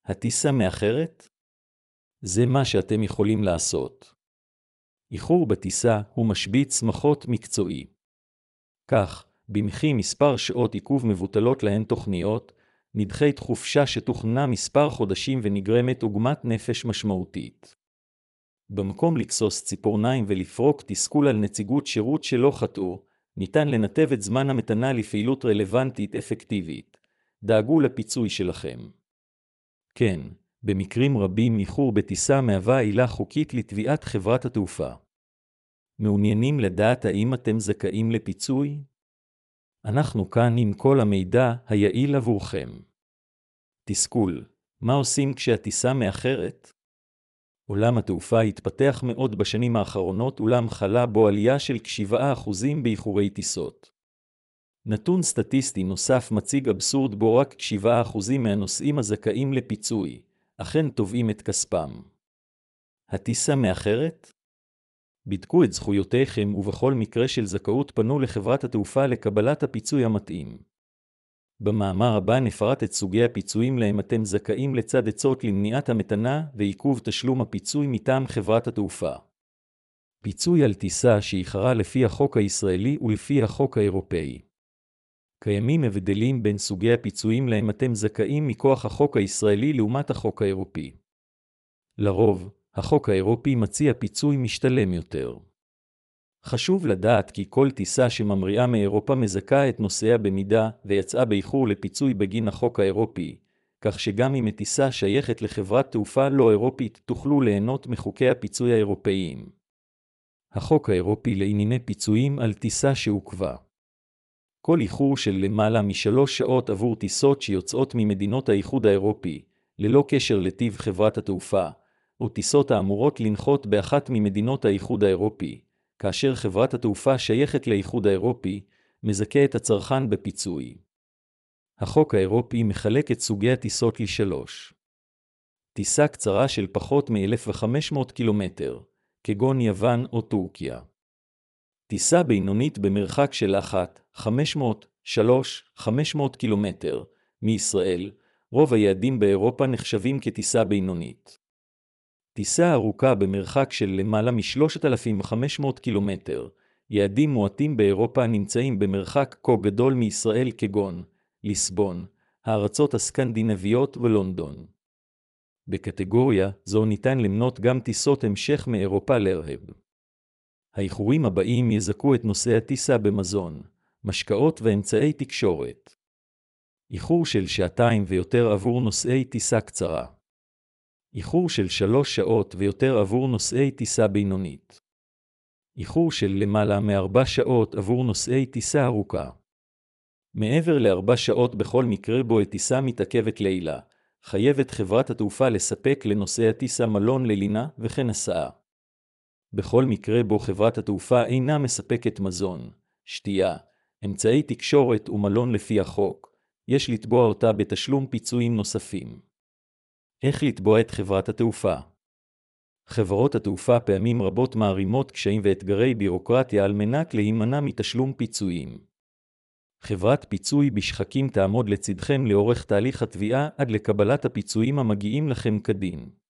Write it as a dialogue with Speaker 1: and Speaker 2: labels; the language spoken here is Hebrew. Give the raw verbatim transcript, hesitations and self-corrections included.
Speaker 1: הטיסה מאחרת? זה מה שאתם יכולים לעשות. איחור בטיסה הוא משביץ מוחות מקצועי. כך, במחי מספר שעות עיכוב מבוטלות להן תוכניות, נדחית חופשה שתוכננה מספר חודשים ונגרמת עוגמת נפש משמעותית. במקום לקסוס ציפורניים ולפרוק תסכול על נציגות שירות שלא חטאו, ניתן לנתב את זמן המתנה לפעילות רלוונטית אפקטיבית. דאגו לפיצוי שלכם. כן, במקרים רבים איחור בטיסה מהווה עילה חוקית לתביעת חברת התעופה. מעוניינים לדעת האם אתם זכאים לפיצוי? אנחנו כאן עם כל המידע היעיל עבורכם. תסכול, מה עושים כשהטיסה מאחרת? עולם התעופה התפתח מאוד בשנים האחרונות אולם חלה בו עלייה של כשבעה אחוזים באיחורי טיסות. נתון סטטיסטי נוסף מציג אבסורד בו רק שבעה אחוזים מהנוסעים הזכאים לפיצוי, אכן תובעים את כספם. הטיסה מאחרת? בדקו את זכויותיכם ובכל מקרה של זכאות פנו לחברת התעופה לקבלת הפיצוי המתאים. במאמר הבא נפרט את סוגי הפיצויים להם אתם זכאים לצד עצות למניעת המתנה ועיכוב תשלום הפיצוי מטעם חברת התעופה. פיצוי על טיסה שאיחרה לפי החוק הישראלי ולפי החוק האירופאי. קיימים הבדלים בין סוגי הפיצויים להם אתם זכאים מכוח החוק הישראלי לעומת החוק האירופי. לרוב, החוק האירופי מציע פיצוי משתלם יותר. חשוב לדעת כי כל טיסה שממריאה מאירופה מזכה את נוסעיה במידה ויצאה באיחור לפיצוי בגין החוק האירופי, כך שגם אם הטיסה שייכת לחברת תעופה לא אירופית תוכלו ליהנות מחוקי הפיצוי האירופאיים. החוק האירופי לענייני פיצויים על טיסה שעוכבה. כל איחור של למעלה משלוש שעות עבור טיסות שיוצאות ממדינות האיחוד האירופי, ללא קשר לטיב חברת התעופה, או טיסות האמורות לנחות באחת ממדינות האיחוד האירופי, כאשר חברת התעופה שייכת לאיחוד האירופי, מזכה את הצרכן בפיצוי. החוק האירופי מחלק את סוגי הטיסות לשלוש. טיסה קצרה של פחות מ-אלף וחמש מאות קילומטר, כגון יוון או טורקיה. טיסה בינונית במרחק של אחת, חמש מאות, שלוש, חמש מאות קילומטר, מישראל, רוב היעדים באירופה נחשבים כטיסה בינונית. טיסה ארוכה במרחק של למעלה מ-שלושת אלפים וחמש מאות קילומטר, יעדים מועטים באירופה נמצאים במרחק כה גדול מישראל כגון ליסבון, הארצות הסקנדינביות ולונדון. בקטגוריה זו ניתן למנות גם טיסות המשך מאירופה לארה"ב. האיחורים הבאים יזכו את נושאי הטיסה במזון, משקאות ואמצעי תקשורת. איחור של שעתיים ויותר עבור נוסעי טיסה קצרה. איחור של שלוש שעות ויותר עבור נוסעי טיסה בינונית. איחור של למעלה מארבע שעות עבור נוסעי טיסה ארוכה. מעבר לארבע שעות בכל מקרה בו הטיסה מתעכבת לילה, חייבת חברת התעופה לספק לנוסעי הטיסה מלון ללינה וכן הסעה. בכל מקרה בו חברת התעופה אינה מספקת מזון, שתייה, אמצעי תקשורת ומלון לפי החוק, יש לתבוע אותה בתשלום פיצויים נוספים. איך לתבוע את חברת התעופה? חברות התעופה פעמים רבות מערימות קשיים ואתגרי בירוקרטיה על מנת להימנע מתשלום פיצויים. חברת פיצוי בשחקים תעמוד לצדכם לאורך תהליך התביעה עד לקבלת הפיצויים המגיעים לכם כדין.